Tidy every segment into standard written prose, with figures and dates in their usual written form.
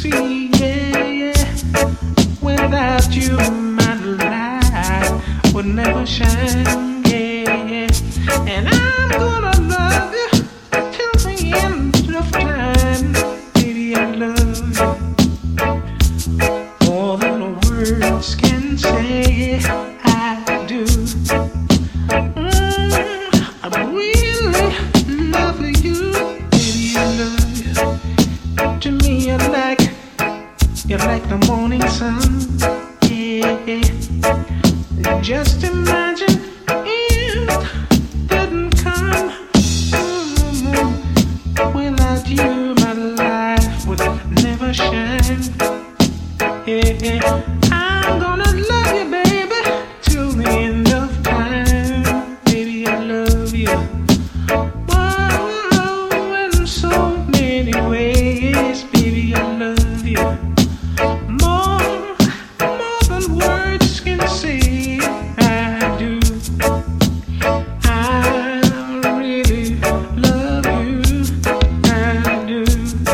see, yeah, yeah. Without you, my life would never shine, yeah, yeah. And I'm gonna love you till the end of time, baby. I love you more than words can say. I do. I really love you, baby. I love you. To me, you're like the morning sun, yeah. Just imagine it didn't come. Without you, my life would never shine. Yeah, I'm gonna love you, baby, till the end of time. Baby, I love you. Oh, in so many ways, baby, I love you. More than words can say. I do. I really love you. I do.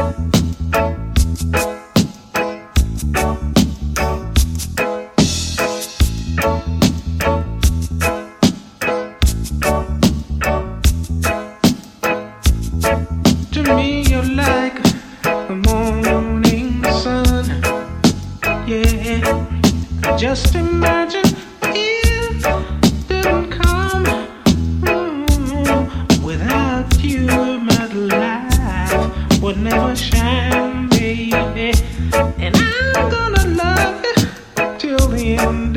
To me, you're like the morning sun, yeah. Just imagine it didn't come. Without you, my life would never shine, baby. And I'm gonna love you till the end